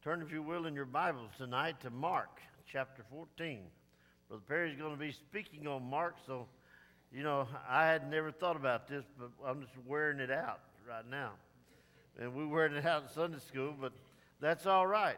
Turn, if you will, in your Bibles tonight to Mark chapter 14. Brother Perry's going to be speaking on Mark, so, I had never thought about this, but I'm just wearing it out right now. And we're wearing it out in Sunday school, but that's all right.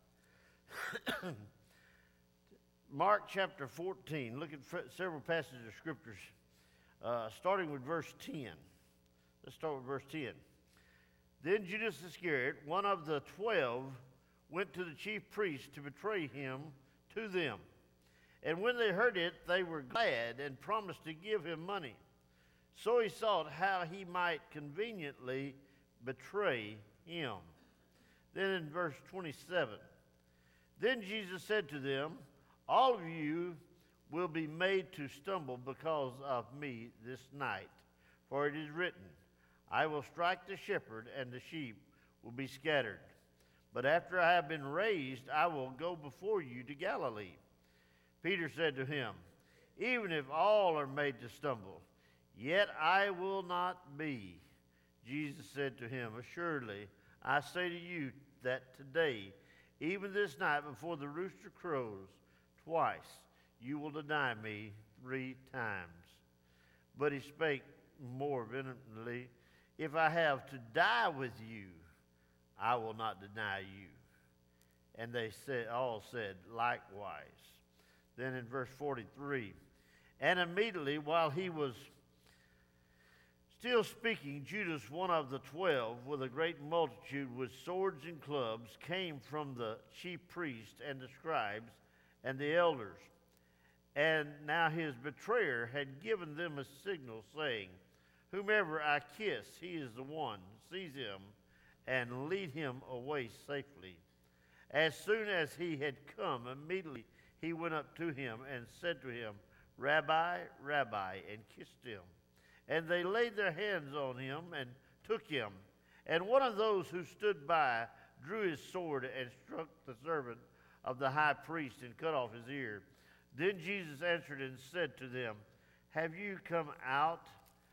Mark chapter 14, look at several passages of scriptures, starting with verse 10. Let's start with verse 10. Then Judas Iscariot, one of the 12, went to the chief priests to betray him to them. And when they heard it, they were glad and promised to give him money. So he sought how he might conveniently betray him. Then in verse 27, then Jesus said to them, all of you will be made to stumble because of me this night. For it is written, I will strike the shepherd, and the sheep will be scattered. But after I have been raised, I will go before you to Galilee. Peter said to him, even if all are made to stumble, yet I will not be. Jesus said to him, assuredly, I say to you that today, even this night before the rooster crows, twice you will deny me 3 times. But he spake more vehemently, if I have to die with you, I will not deny you. And they all said likewise. Then in verse 43, and immediately while he was still speaking, Judas, one of the 12, with a great multitude with swords and clubs, came from the chief priests and the scribes and the elders. And now his betrayer had given them a signal, saying, whomever I kiss, he is the one. Seize him and lead him away safely. As soon as he had come, immediately he went up to him and said to him, Rabbi, Rabbi, and kissed him. And they laid their hands on him and took him. And one of those who stood by drew his sword and struck the servant of the high priest and cut off his ear. Then Jesus answered and said to them, have you come out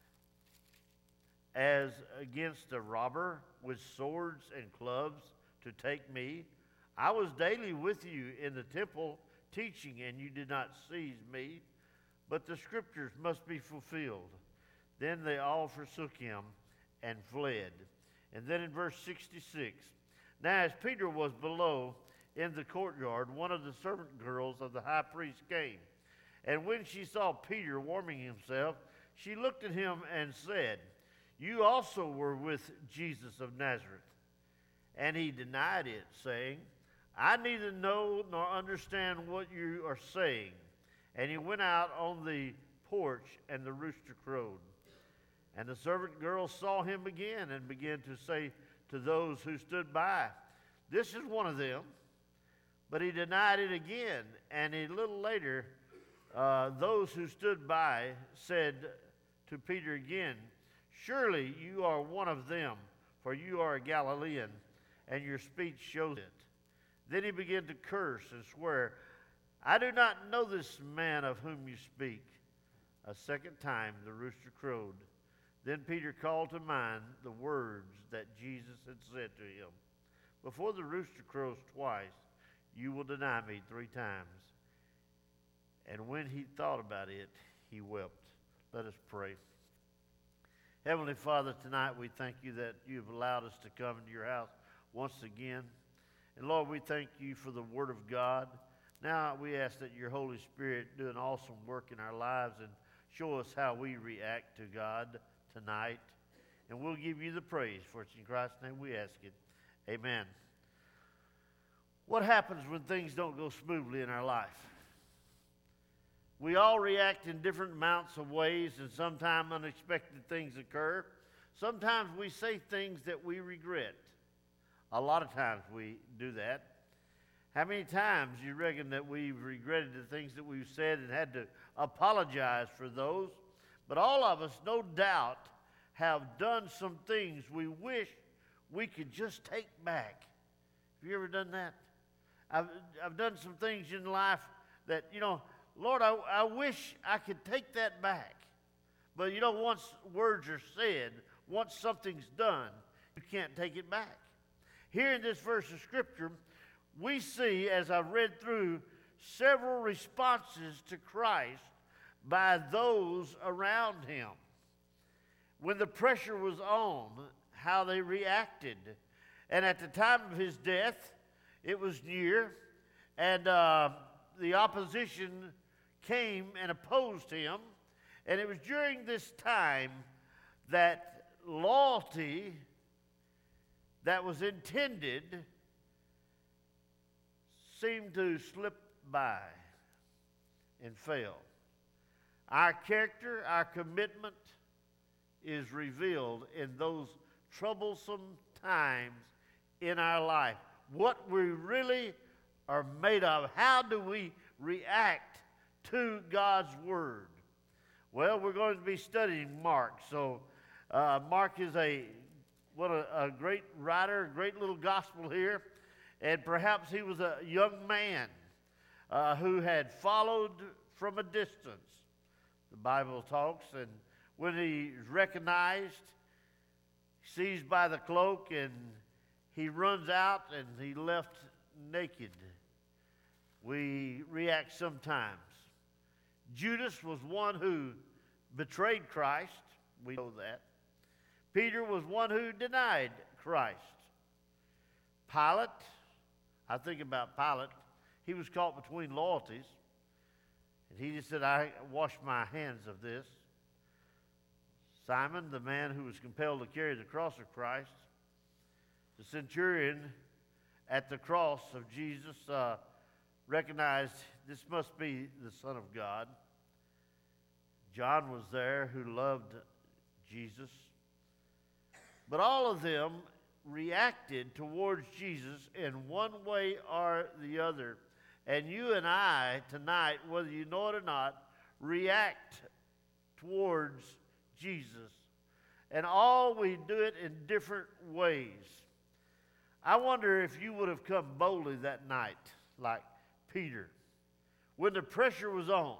as against a robber with swords and clubs to take me? I was daily with you in the temple teaching, and you did not seize me, but the scriptures must be fulfilled. Then they all forsook him and fled. And then in verse 66, now as Peter was below in the courtyard, one of the servant girls of the high priest came. And when she saw Peter warming himself, she looked at him and said, you also were with Jesus of Nazareth. And he denied it, saying, I neither know nor understand what you are saying. And he went out on the porch, and the rooster crowed. And the servant girl saw him again and began to say to those who stood by, this is one of them. But he denied it again. And a little later, those who stood by said to Peter again, surely you are one of them, for you are a Galilean, and your speech shows it. Then he began to curse and swear, I do not know this man of whom you speak. A second time the rooster crowed. Then Peter called to mind the words that Jesus had said to him, before the rooster crows twice, you will deny me 3 times. And when he thought about it, he wept. Let us pray. Heavenly Father, tonight we thank you that you've allowed us to come into your house once again. And Lord, we thank you for the Word of God. Now we ask that your Holy Spirit do an awesome work in our lives and show us how we react to God tonight. And we'll give you the praise, for it's in Christ's name we ask it. Amen. What happens when things don't go smoothly in our life? We all react in different amounts of ways, and sometimes unexpected things occur. Sometimes we say things that we regret. A lot of times we do that. How many times you reckon that we've regretted the things that we've said and had to apologize for those? But all of us, no doubt, have done some things we wish we could just take back. Have you ever done that? I've done some things in life that, Lord, I wish I could take that back. But once words are said, once something's done, you can't take it back. Here in this verse of Scripture, we see, as I read through, several responses to Christ by those around him. When the pressure was on, how they reacted. And at the time of his death, it was near, and the opposition came and opposed him. And it was during this time that loyalty that was intended seemed to slip by and fail. Our character, our commitment is revealed in those troublesome times in our life. What we really are made of. How do we react to God's Word? Well, we're going to be studying Mark. So Mark is a great writer, a great little gospel here. And perhaps he was a young man who had followed from a distance. The Bible talks, and when he is recognized, seized by the cloak, and he runs out and he left naked. We react sometimes. Judas was one who betrayed Christ. We know that. Peter was one who denied Christ. Pilate, I think about Pilate. He was caught between loyalties. And he just said, I wash my hands of this. Simon, the man who was compelled to carry the cross of Christ. The centurion at the cross of Jesus recognized this must be the Son of God. John was there who loved Jesus. But all of them reacted towards Jesus in one way or the other. And you and I tonight, whether you know it or not, react towards Jesus. And all we do it in different ways. I wonder if you would have come boldly that night like Peter when the pressure was on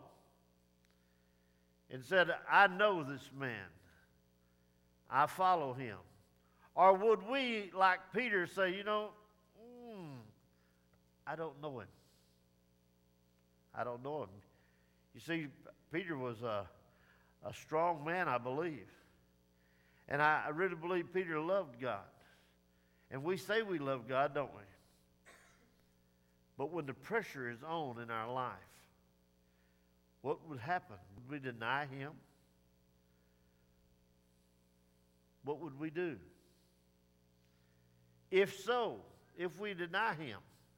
and said, I know this man. I follow him. Or would we, like Peter, say, I don't know him. I don't know him. You see, Peter was a strong man, I believe. And I really believe Peter loved God. And we say we love God, don't we? But when the pressure is on in our life, what would happen? Would we deny him? What would we do? If so, if we deny him,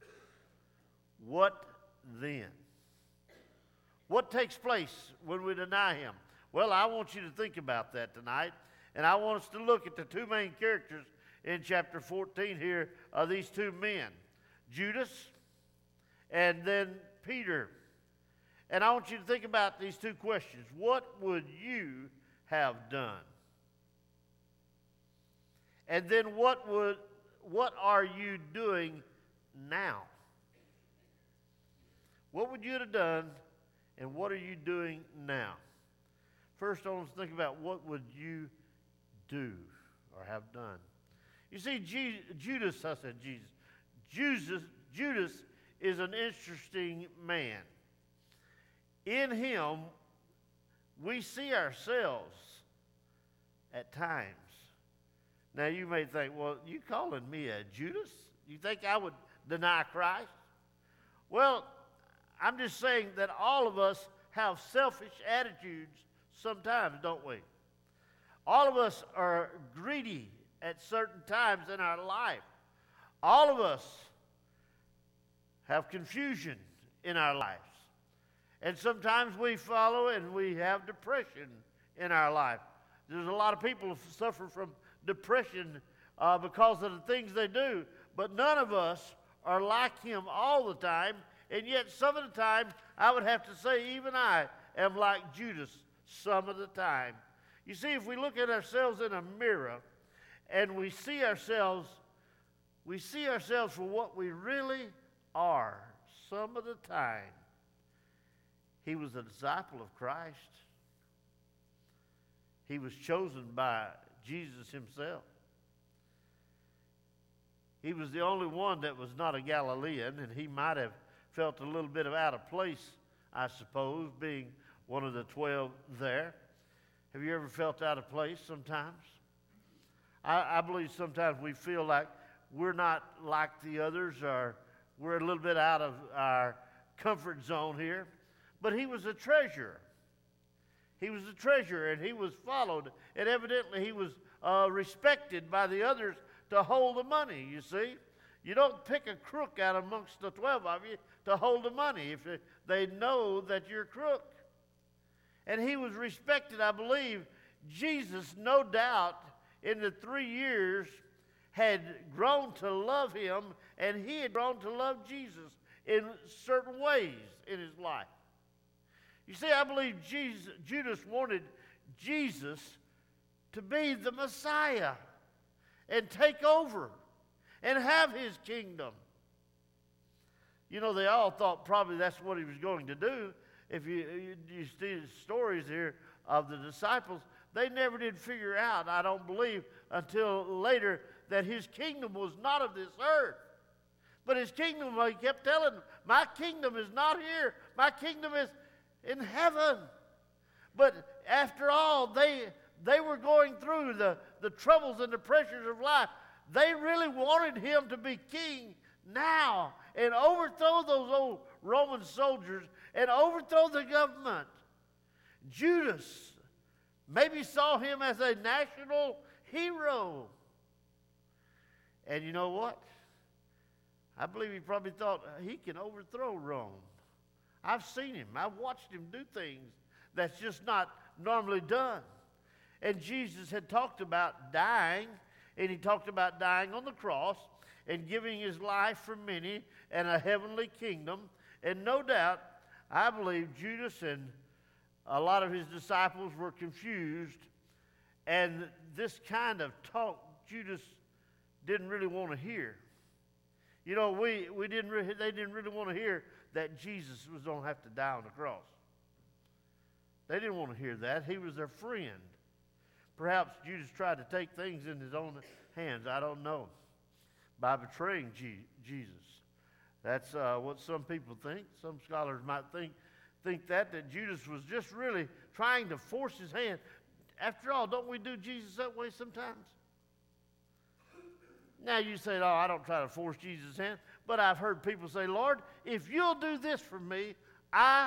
what then? What takes place when we deny him? Well, I want you to think about that tonight. And I want us to look at the two main characters in chapter 14 here of these two men, Judas and then Peter. And I want you to think about these two questions. What would you have done? And then what are you doing now? What would you have done, and what are you doing now? First, I want to think about what would you do or have done. You see, Judas is an interesting man. In him, we see ourselves at times. Now, you may think, well, you calling me a Judas? You think I would deny Christ? Well, I'm just saying that all of us have selfish attitudes sometimes, don't we? All of us are greedy at certain times in our life. All of us have confusion in our lives. And sometimes we follow and we have depression in our life. There's a lot of people who suffer from depression because of the things they do. But none of us are like him all the time. And yet some of the time, I would have to say, even I am like Judas some of the time. You see, if we look at ourselves in a mirror and we see ourselves for what we really are some of the time. He was a disciple of Christ. He was chosen by Jesus himself. He was the only one that was not a Galilean, and he might have felt a little bit of out of place, I suppose, being one of the 12 there. Have you ever felt out of place sometimes? I believe sometimes we feel like we're not like the others, or we're a little bit out of our comfort zone here. But he was a treasurer. He was a treasurer, and he was followed, and evidently he was respected by the others to hold the money, you see. You don't pick a crook out amongst the 12 of you to hold the money if they know that you're a crook. And he was respected, I believe. Jesus, no doubt, in the 3 years, had grown to love him, and he had grown to love Jesus in certain ways in his life. You see, I believe Judas wanted Jesus to be the Messiah and take over and have his kingdom. You know, they all thought probably that's what he was going to do. If you see the stories here of the disciples, they never did figure out, I don't believe, until later that his kingdom was not of this earth. But his kingdom, he kept telling them, my kingdom is not here. My kingdom is in heaven. But after all, they were going through the troubles and the pressures of life. They really wanted him to be king now and overthrow those old Roman soldiers and overthrow the government. Judas maybe saw him as a national hero. And you know what? I believe he probably thought he can overthrow Rome. I've seen him. I've watched him do things that's just not normally done. And Jesus had talked about dying, and he talked about dying on the cross and giving his life for many and a heavenly kingdom. And no doubt, I believe Judas and a lot of his disciples were confused, and this kind of talk Judas didn't really want to hear. You know, they didn't really want to hear that Jesus was going to have to die on the cross. They didn't want to hear that. He was their friend. Perhaps Judas tried to take things in his own hands. I don't know. By betraying Jesus. That's what some people think. Some scholars might think that Judas was just really trying to force his hand. After all, don't we do Jesus that way sometimes? Now you say, oh, I don't try to force Jesus' hand. But I've heard people say, Lord, if you'll do this for me, And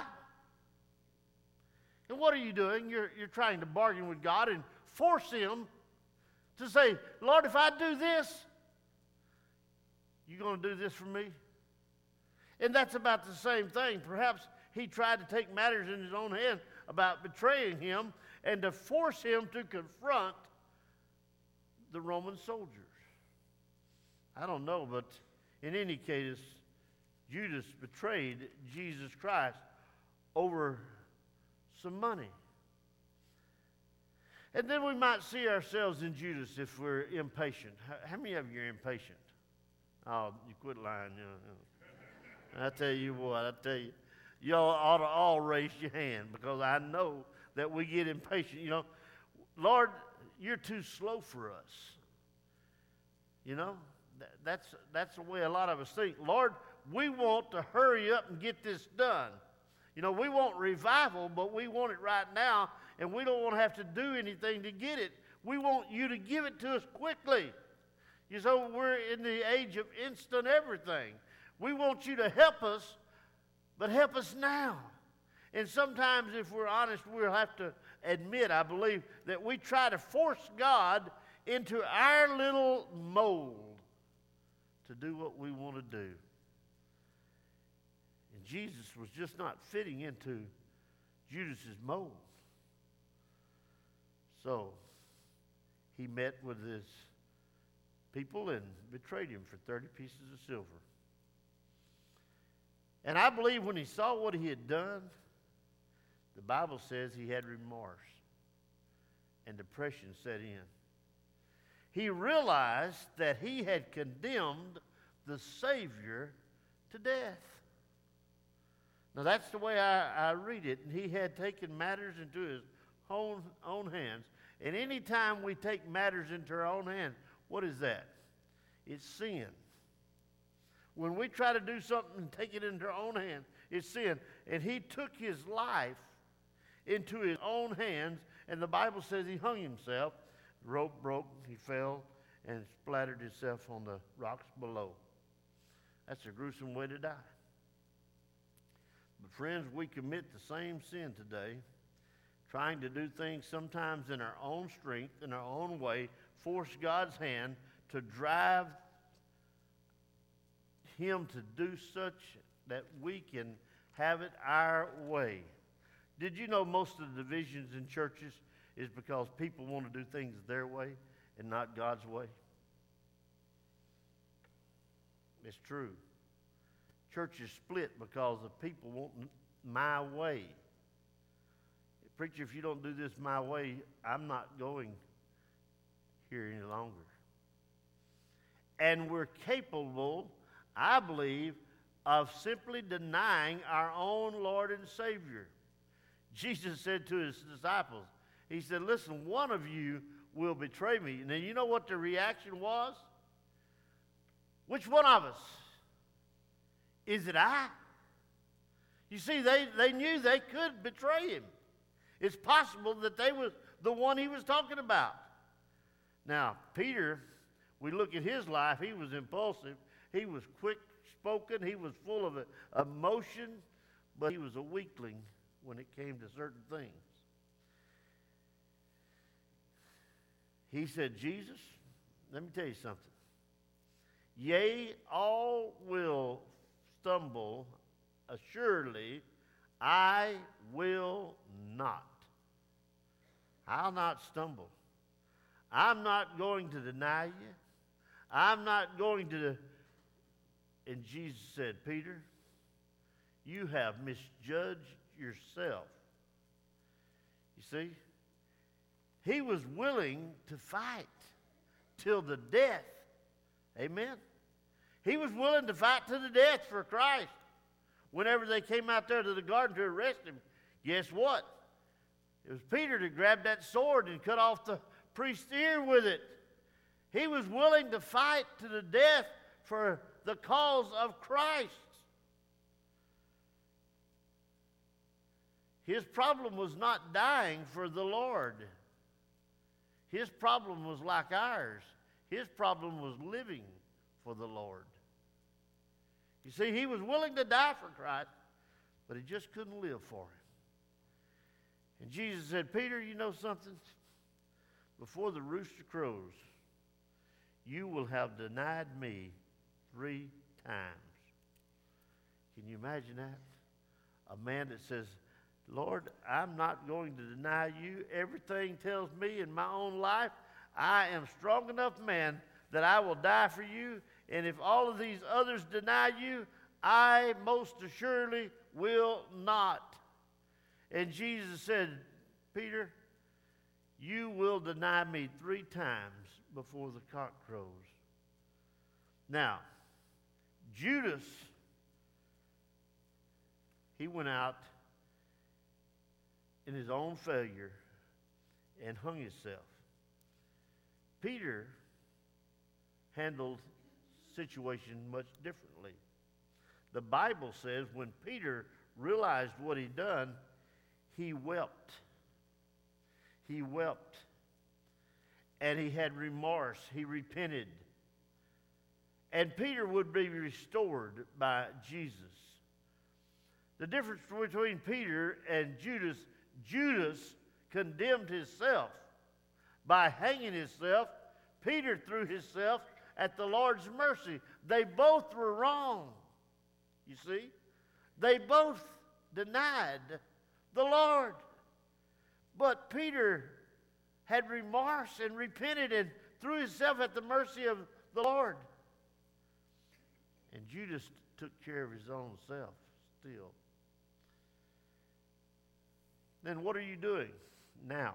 what are you doing? You're trying to bargain with God and force him to say, Lord, if I do this, you going to do this for me? And that's about the same thing. Perhaps he tried to take matters in his own hand about betraying him and to force him to confront the Roman soldiers. I don't know, but in any case, Judas betrayed Jesus Christ over some money. And then we might see ourselves in Judas if we're impatient. How many of you are impatient? Oh, you quit lying. I tell you what, y'all ought to all raise your hand, because I know that we get impatient. You know, Lord, you're too slow for us. You know, that's the way a lot of us think. Lord, we want to hurry up and get this done. You know, we want revival, but we want it right now, and we don't want to have to do anything to get it. We want you to give it to us quickly. You know, we're in the age of instant everything. We want you to help us, but help us now. And sometimes, if we're honest, we'll have to admit, I believe, that we try to force God into our little mold to do what we want to do. And Jesus was just not fitting into Judas's mold. So he met with his people and betrayed him for 30 pieces of silver. And I believe when he saw what he had done, the Bible says he had remorse and depression set in. He realized that he had condemned the Savior to death. Now that's the way I read it. And he had taken matters into his own hands. And any time we take matters into our own hands, what is that? It's sin. When we try to do something and take it into our own hands, it's sin. And he took his life into his own hands, and the Bible says he hung himself. The rope broke, he fell, and splattered himself on the rocks below. That's a gruesome way to die. But friends, we commit the same sin today, trying to do things sometimes in our own strength, in our own way, force God's hand to drive him to do such that we can have it our way. Did you know most of the divisions in churches is because people want to do things their way and not God's way? It's true. Churches split because of people want my way. Preacher, if you don't do this my way, I'm not going here any longer. And we're capable, I believe, of simply denying our own Lord and Savior. Jesus said to his disciples, he said, listen, one of you will betray me. And then you know what the reaction was? Which one of us? Is it I? You see, they knew they could betray him. It's possible that they was the one he was talking about. Now, Peter, we look at his life, he was impulsive. He was quick-spoken. He was full of emotion, but he was a weakling when it came to certain things. He said, Jesus, let me tell you something. Yea, all will stumble, assuredly, I will not. I'll not stumble. I'm not going to deny you. I'm not going to. And Jesus said, Peter, you have misjudged yourself. You see, he was willing to fight till the death. Amen. He was willing to fight to the death for Christ. Whenever they came out there to the garden to arrest him, guess what? It was Peter that grabbed that sword and cut off the priest's ear with it. He was willing to fight to the death for the cause of Christ. His problem was not dying for the Lord. His problem was like ours. His problem was living for the Lord. You see, he was willing to die for Christ, but he just couldn't live for him. And Jesus said, Peter, you know something? Before the rooster crows, you will have denied me 3 times. Can you imagine that? A man that says, Lord, I'm not going to deny you. Everything tells me in my own life, I am strong enough man that I will die for you. And if all of these others deny you, I most assuredly will not. And Jesus said, Peter, you will deny me 3 times before the cock crows. Now, Judas, he went out in his own failure and hung himself. Peter handled the situation much differently. The Bible says when Peter realized what he'd done, he wept. He wept. And he had remorse. He repented. And Peter would be restored by Jesus. The difference between Peter and Judas, Judas condemned himself by hanging himself. Peter threw himself at the Lord's mercy. They both were wrong. You see? They both denied the Lord. But Peter had remorse and repented and threw himself at the mercy of the Lord. And Judas took care of his own self still. Then what are you doing now?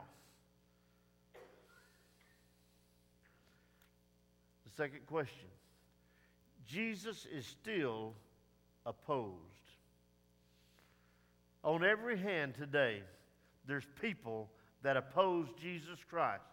The second question. Jesus is still opposed. On every hand today, there's people that oppose Jesus Christ.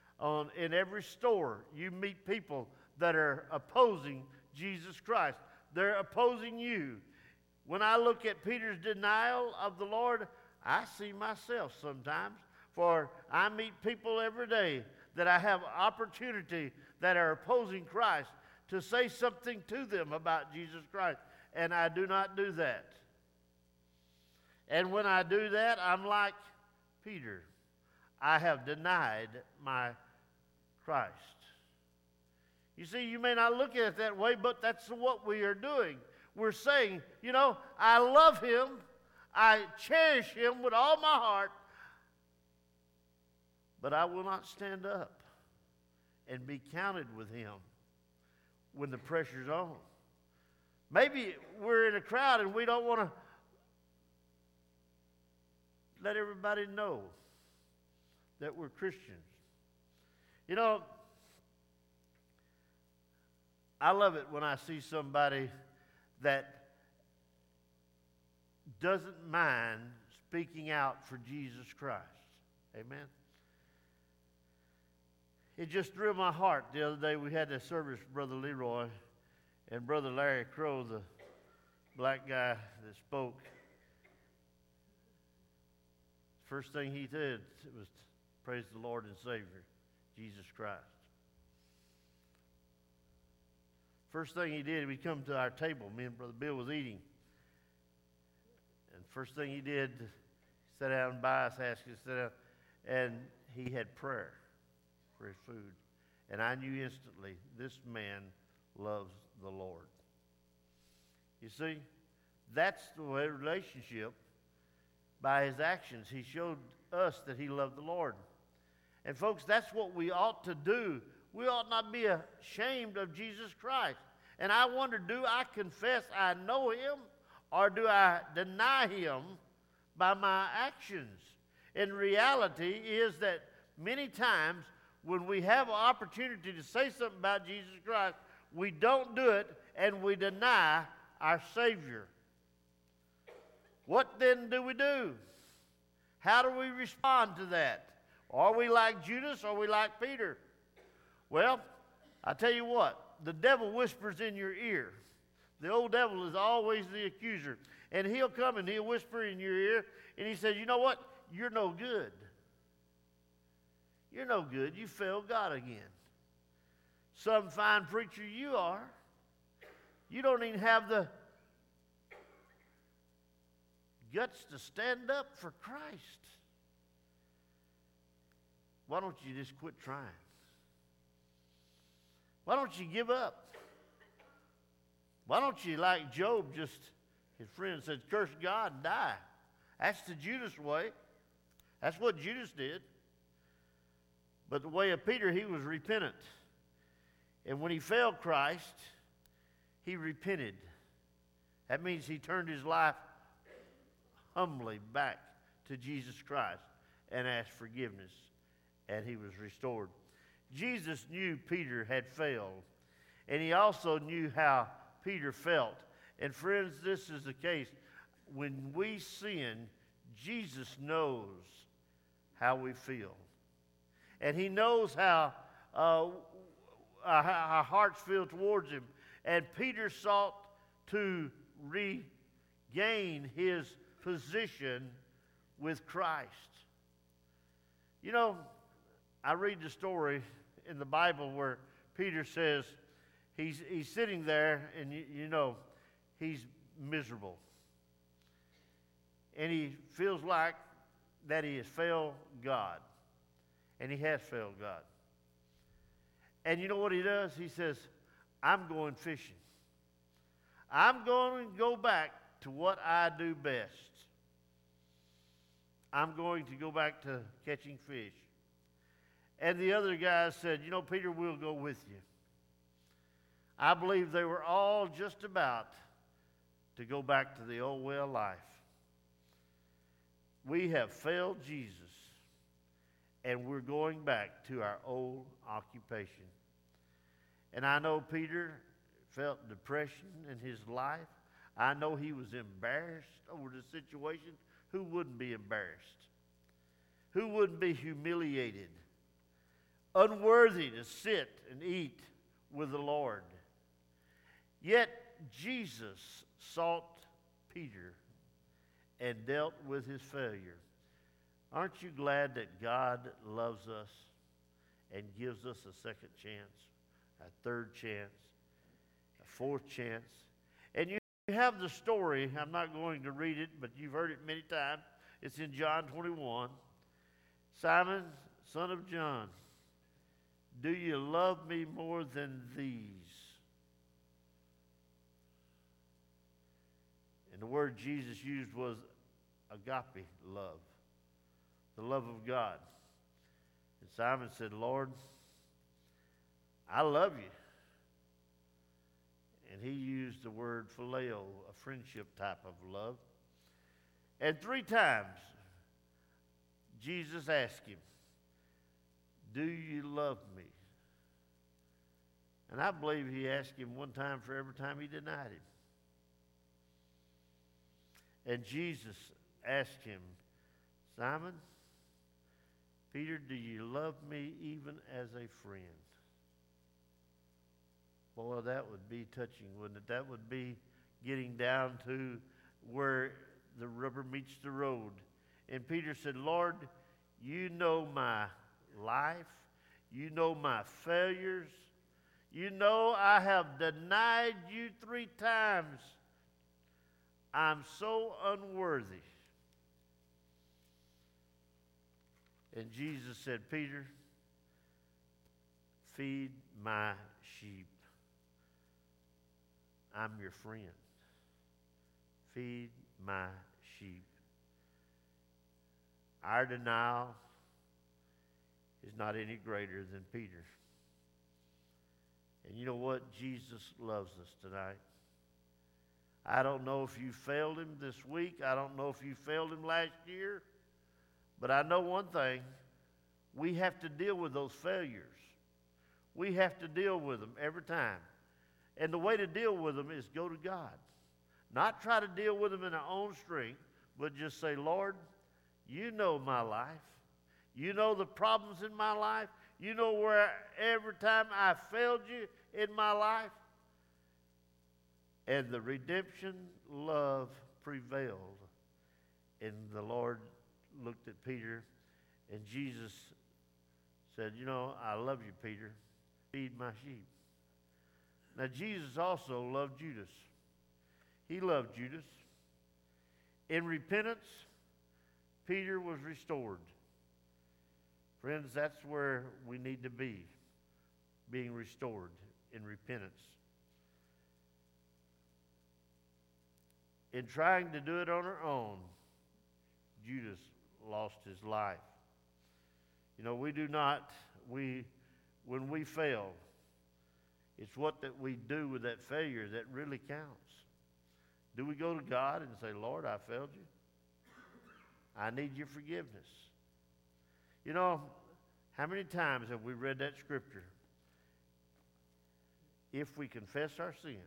In every store, you meet people that are opposing Jesus Christ. they're opposing you. When I look at Peter's denial of the Lord, I see myself sometimes. For I meet people every day that I have opportunity that are opposing Christ to say something to them about Jesus Christ. And I do not do that. And when I do that, I'm like Peter. I have denied my Christ. You see, you may not look at it that way, but that's what we are doing. We're saying, you know, I love him. I cherish him with all my heart. But I will not stand up and be counted with him when the pressure's on. Maybe we're in a crowd and we don't want to let everybody know that we're Christians. You know, I love it when I see somebody that doesn't mind speaking out for Jesus Christ. Amen. It just thrilled my heart the other day. We had a service with Brother Leroy and Brother Larry Crow, the black guy that spoke. First thing he did was praise the Lord and Savior, Jesus Christ. First thing he did, we come to our table. Me and Brother Bill was eating. And first thing he did, he sat down by us, asked us to sit down, and he had prayer for his food. And I knew instantly, this man loves the Lord. You see, that's the way relationship. By his actions, he showed us that he loved the Lord. And folks, that's what we ought to do. We ought not be ashamed of Jesus Christ. And I wonder, do I confess I know him, or do I deny him by my actions? And reality is that many times when we have an opportunity to say something about Jesus Christ, we don't do it and we deny our Savior. What then do we do? How do we respond to that? Are we like Judas or are we like Peter? Well, I tell you what, the devil whispers in your ear. The old devil is always the accuser. And he'll come and he'll whisper in your ear and he says, you know what? You're no good. You're no good. You failed God again. Some fine preacher you are. You don't even have the guts to stand up for Christ. Why don't you just quit trying? Why don't you give up? Why don't you, like Job, just, his friend said, curse God and die? That's the Judas way. That's what Judas did. But the way of Peter, he was repentant. And when he failed Christ, he repented. That means he turned his life humbly back to Jesus Christ and asked forgiveness, and he was restored. Jesus knew Peter had failed, and he also knew how Peter felt. And friends, this is the case. When we sin, Jesus knows how we feel. And he knows how our hearts feel towards him. And Peter sought to regain his position with Christ. You know, I read the story in the Bible where Peter says he's sitting there and you know he's miserable. And he feels like that he has failed God. And he has failed God. And you know what he does? He says, I'm going fishing. I'm going to go back to what I do best. I'm going to go back to catching fish. And the other guys said, you know, Peter, we'll go with you. I believe they were all just about to go back to the old way of life. We have failed Jesus, and we're going back to our old occupation. And I know Peter felt depression in his life. I know he was embarrassed over the situation. Who wouldn't be embarrassed? Who wouldn't be humiliated? Unworthy to sit and eat with the Lord. Yet Jesus sought Peter and dealt with his failure. Aren't you glad that God loves us and gives us a second chance, a third chance, a fourth chance? And you have the story. I'm not going to read it, but you've heard it many times. It's in John 21. Simon, son of John, do you love me more than these? And the word Jesus used was agape love, the love of God. And Simon said, Lord, I love you. And he used the word phileo, a friendship type of love. And 3 times, Jesus asked him, do you love me? And I believe he asked him one time for every time he denied him. And Jesus asked him, Simon, Peter, do you love me even as a friend? Boy, that would be touching, wouldn't it? That would be getting down to where the rubber meets the road. And Peter said, Lord, you know my life. You know my failures. You know I have denied you 3 times. I'm so unworthy. And Jesus said, Peter, feed my sheep. I'm your friend. Feed my sheep. Our denial is not any greater than Peter's. And you know what? Jesus loves us tonight. I don't know if you failed him this week. I don't know if you failed him last year. But I know one thing. We have to deal with those failures. We have to deal with them every time. And the way to deal with them is go to God. Not try to deal with them in our own strength, but just say, Lord, you know my life. You know the problems in my life. You know where every time I failed you in my life. And the redemption love prevailed. And the Lord looked at Peter, and Jesus said, you know, I love you, Peter. Feed my sheep. Now, Jesus also loved Judas. He loved Judas. In repentance, Peter was restored. Friends, that's where we need to be, being restored in repentance. In trying to do it on our own, Judas lost his life. You know, when we fail, it's what that we do with that failure that really counts. Do we go to God and say, Lord, I failed you? I need your forgiveness. You know, how many times have we read that scripture? If we confess our sin,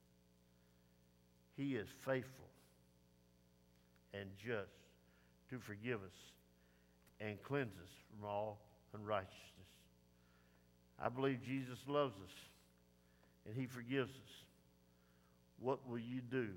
he is faithful and just to forgive us and cleanse us from all unrighteousness. I believe Jesus loves us and he forgives us. What will you do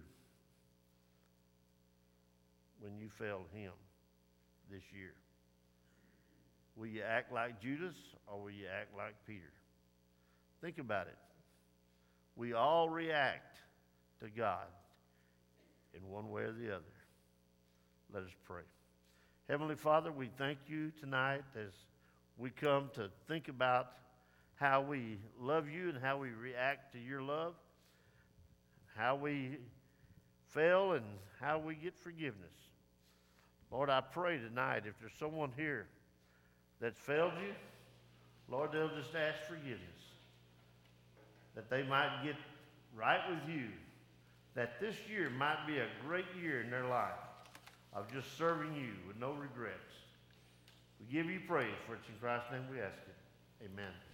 when you failed him this year? Will you act like Judas or will you act like Peter? Think about it. We all react to God in one way or the other. Let us pray. Heavenly Father, we thank you tonight as we come to think about how we love you and how we react to your love, how we fail and how we get forgiveness. Lord, I pray tonight if there's someone here that's failed you, Lord, they'll just ask forgiveness, that they might get right with you, that this year might be a great year in their life of just serving you with no regrets. We give you praise, for it's in Christ's name we ask it. Amen.